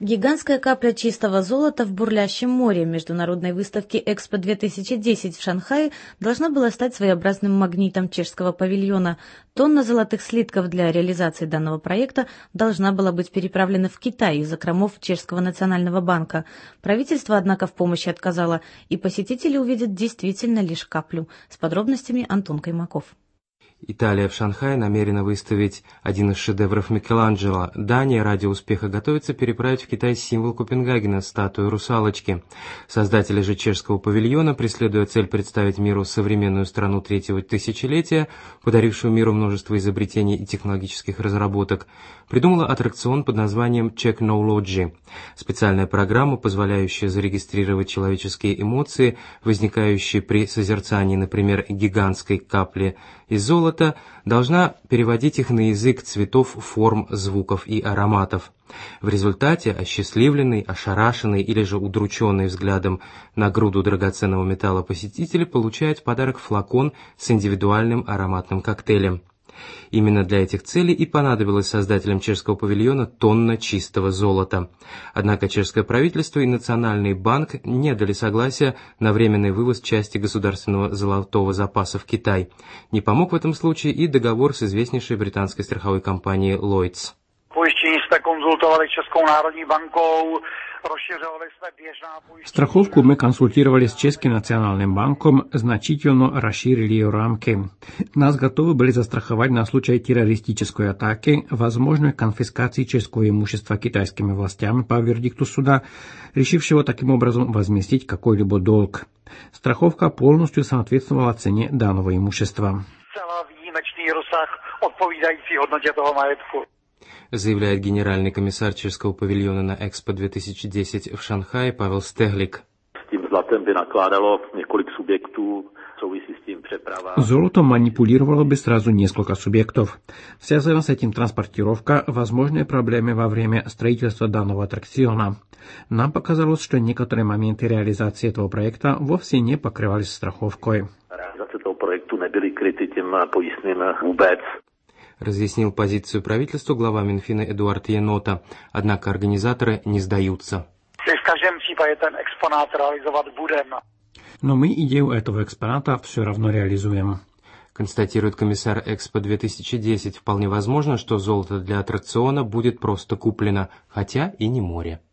Гигантская капля чистого золота в бурлящем море международной выставки «Экспо-2010» в Шанхае должна была стать своеобразным магнитом чешского павильона. Тонна золотых слитков для реализации данного проекта должна была быть переправлена в Китай из закромов Чешского национального банка. Правительство, однако, в помощи отказало, и посетители увидят действительно лишь каплю. С подробностями Антон Каймаков. Италия в Шанхае намерена выставить один из шедевров Микеланджело. Дания ради успеха готовится переправить в Китай символ Копенгагена – статую русалочки. Создатели же чешского павильона, преследуя цель представить миру современную страну третьего тысячелетия, подарившую миру множество изобретений и технологических разработок, придумала аттракцион под названием Technology. Специальная программа, позволяющая зарегистрировать человеческие эмоции, возникающие при созерцании, например, гигантской капли из золота, должна переводить их на язык цветов, форм, звуков и ароматов. В результате осчастливленный, ошарашенный или же удрученный взглядом на груду драгоценного металла посетитель получает в подарок флакон с индивидуальным ароматным коктейлем. Именно для этих целей и понадобилось создателям чешского павильона тонна чистого золота. Однако чешское правительство и Национальный банк не дали согласия на временный вывоз части государственного золотого запаса в Китай. Не помог в этом случае и договор с известнейшей британской страховой компанией Lloyds. Страховку мы консультировали с Чешским национальным банком, значительно расширили ее рамки. Нас готовы были застраховать на случай террористической атаки, возможной конфискации чешского имущества китайскими властями по вердикту суда, решившего таким образом возместить какой-либо долг. Страховка полностью соответствовала цене данного имущества. Заявляет генеральный комиссар чешского павильона на Экспо-2010 в Шанхае Павел Стеглик. Золотом манипулировало бы сразу несколько субъектов. Связана с этим транспортировка, возможные проблемы во время строительства данного аттракциона. Нам показалось, что некоторые моменты реализации этого проекта вовсе не покрывались страховкой. Разъяснил позицию правительства глава Минфина Эдуард Енота, однако организаторы не сдаются. Но мы идею этого экспоната все равно реализуем. Констатирует комиссар Экспо-2010. Вполне возможно, что золото для аттракциона будет просто куплено, хотя и не море.